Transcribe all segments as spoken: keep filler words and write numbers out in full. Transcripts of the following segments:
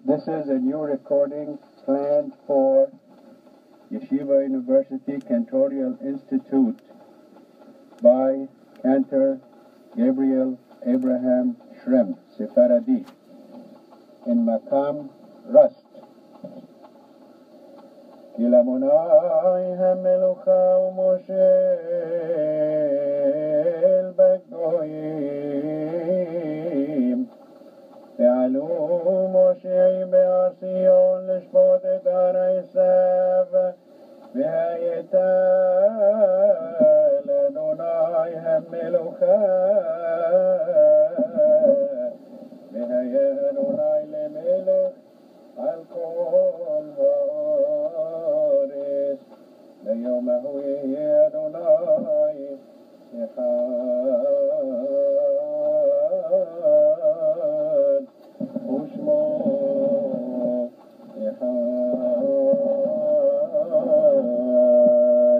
This is a new recording planned for Yeshiva University Cantorial Institute by Cantor Gabriel Abraham Shrem, Sephardi, in Makam Rust. Ilamonai Hamelucha Umoshel Begdoim Ve'alu Moshei Be'ar Sion Lishpot et Har Esav Ve'ayetal Adonai Hamelucha Ve'ayeh Adonai Lemelech Al Kol Ha'aretz Le'yom Hahu Yeheh Adonai Echad Ushmo Echad.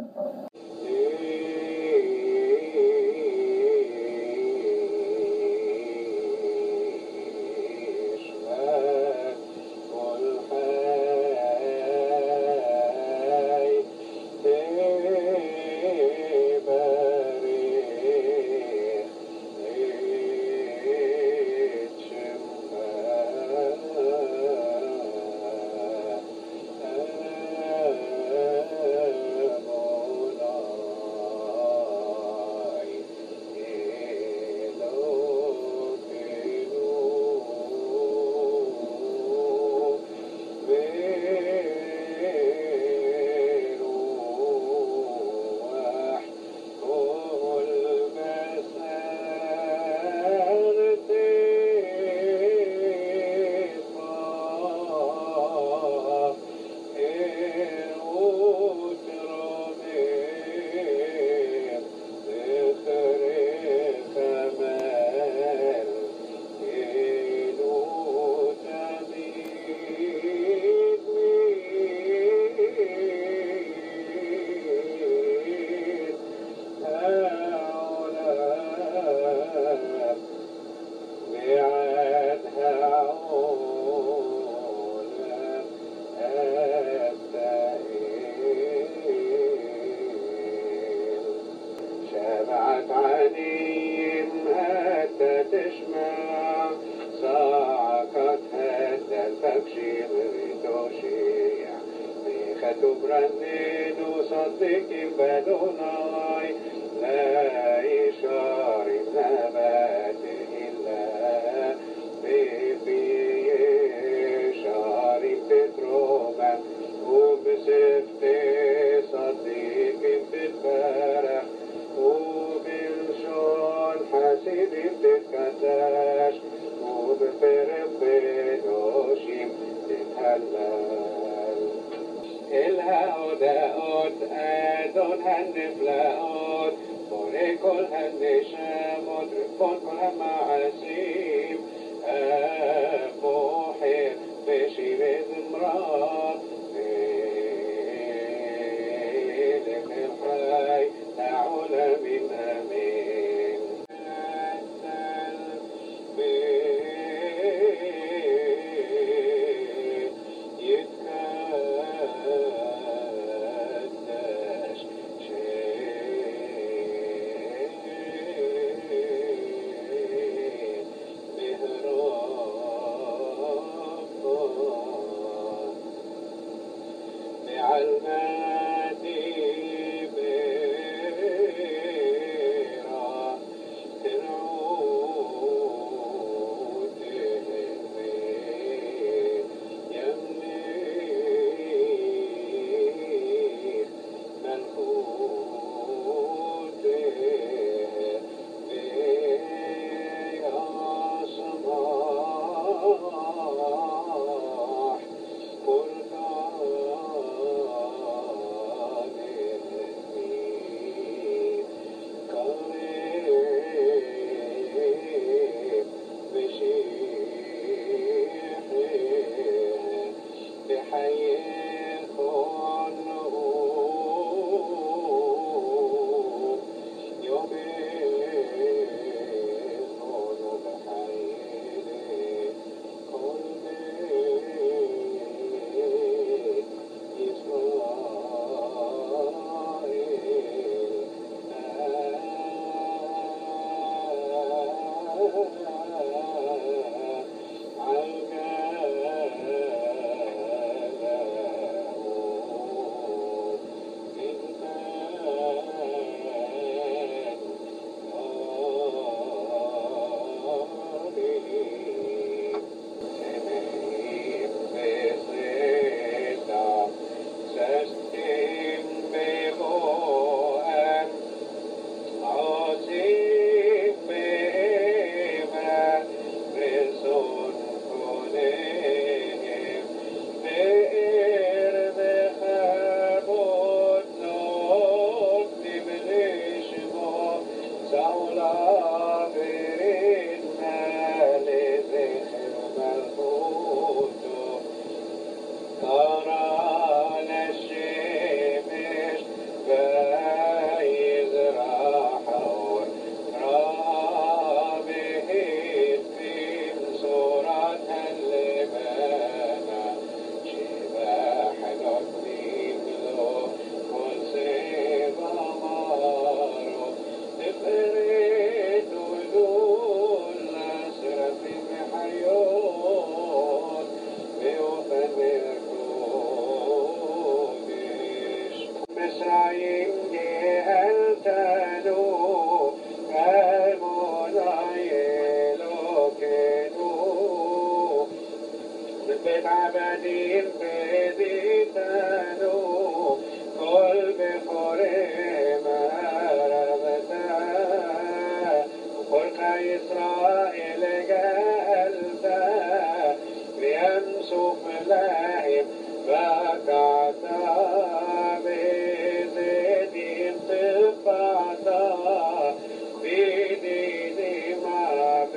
بتعبدين بديتانو كل بخوري مربتا خلق إسرائيل قلبا بيمسوف لهم بكعتا بزيدين تفعتا بديني ما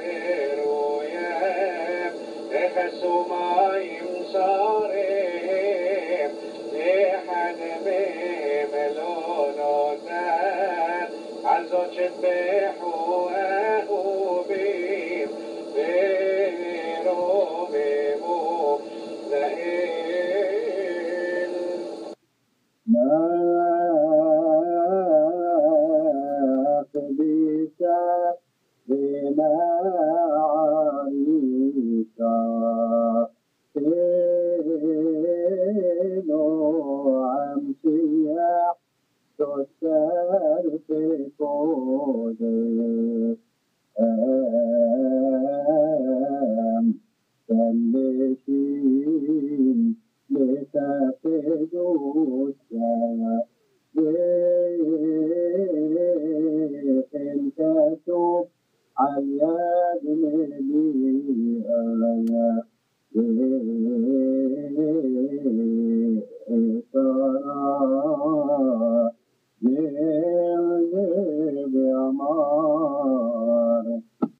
برويم اخسوا ما يمصاريم لحد بملونوتان عزو تشبحوا أهوبيم بروبيمو زائل ما خبيثا بما عريسا إنو عم سياح تسال في كودي أم تلشين لتفدوسا إن كتب عيا